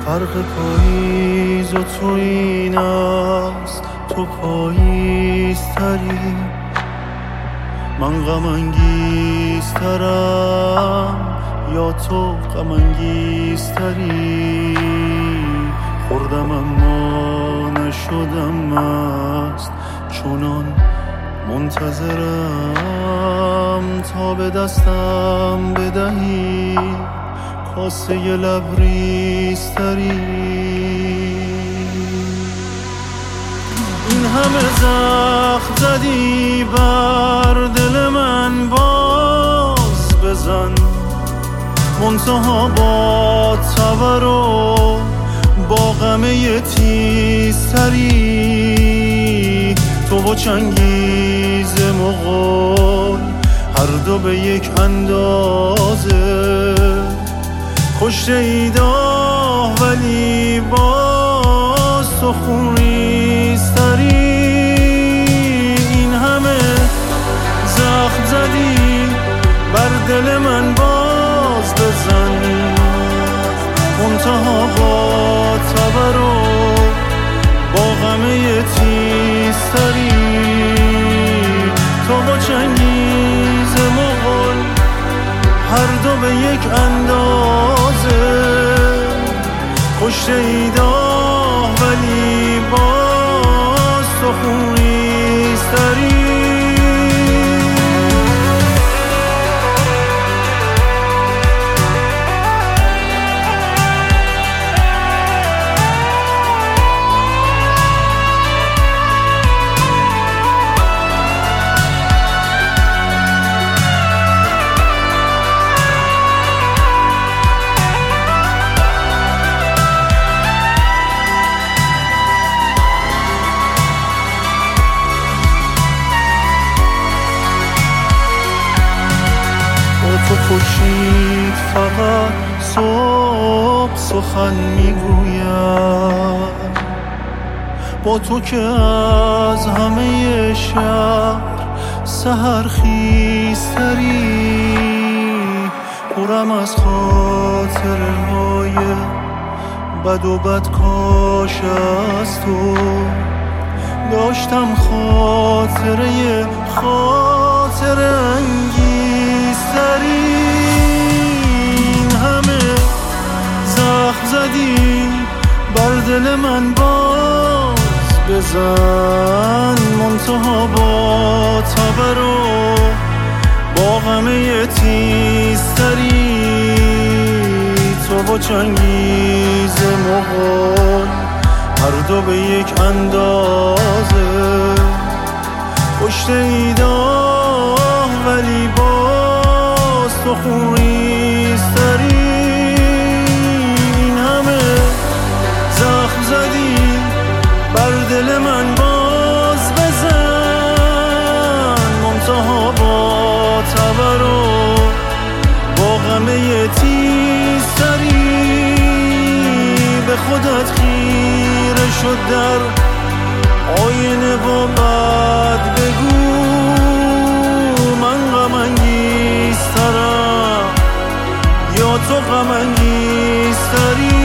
فرق پاییز و تو این است، تو پاییزتری، من غم انگیزترم یا تو غم انگیزتری. خوردم اما نشدم مست، چونان منتظرم تا به دستم بدهی کاسه لبریزتری. این همه زخم زدی بر دل من، باز بزن منتها با تبر و با غمه تیزتری. تو و چنگیز مغول هر دو به یک اندازه کشته اید ولی باز تو خونریزتری. این همه زخم زدی بر دل من، باز بزن منتها با تبر و با غمه تیزتری. تو با چنگیز مغول هر دو به یک اندازه کشته اید ولی باز تو خونریزتری. تو خورشید فقط صبح سخن میگوید، با تو که از همه شهر سحر خیزتری. پرم از خاطره های بد و بدکاش از تو، داشتم خاطره انگیزتری. این همه زخم زدی بر دل من، باز بزن منتها با تبر و با غمه تیزتری. تو با چنگیز مغول هر دو به یک اندازه کشته اید ولی باز تو خونریزتری. این همه زخم زدی بر دل من، باز بزن منتها با تبر و با غمه تیزتری. به خودت خیره شد در آینه و بعد بگو من غم انگیزترم یا تو غم انگیزتری.